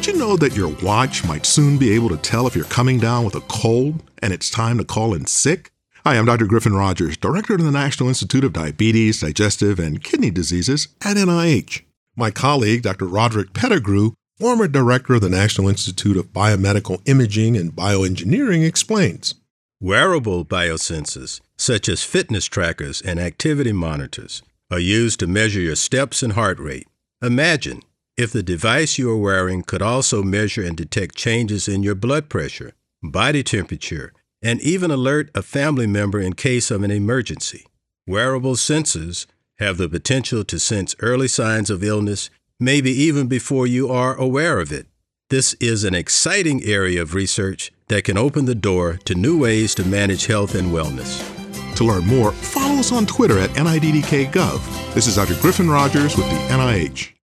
you know that your watch might soon be able to tell if you're coming down with a cold and it's time to call in sick? Hi, I'm Dr. Griffin Rogers, Director of the National Institute of Diabetes, Digestive, and Kidney Diseases at NIH. My colleague, Dr. Roderick Pettigrew, former Director of the National Institute of Biomedical Imaging and Bioengineering, explains. Wearable biosensors, such as fitness trackers and activity monitors, are used to measure your steps and heart rate. Imagine if the device you are wearing could also measure and detect changes in your blood pressure, body temperature, and even alert a family member in case of an emergency. Wearable sensors have the potential to sense early signs of illness, maybe even before you are aware of it. This is an exciting area of research that can open the door to new ways to manage health and wellness. To learn more, follow us on Twitter at NIDDKGov. This is Dr. Griffin Rogers with the NIH.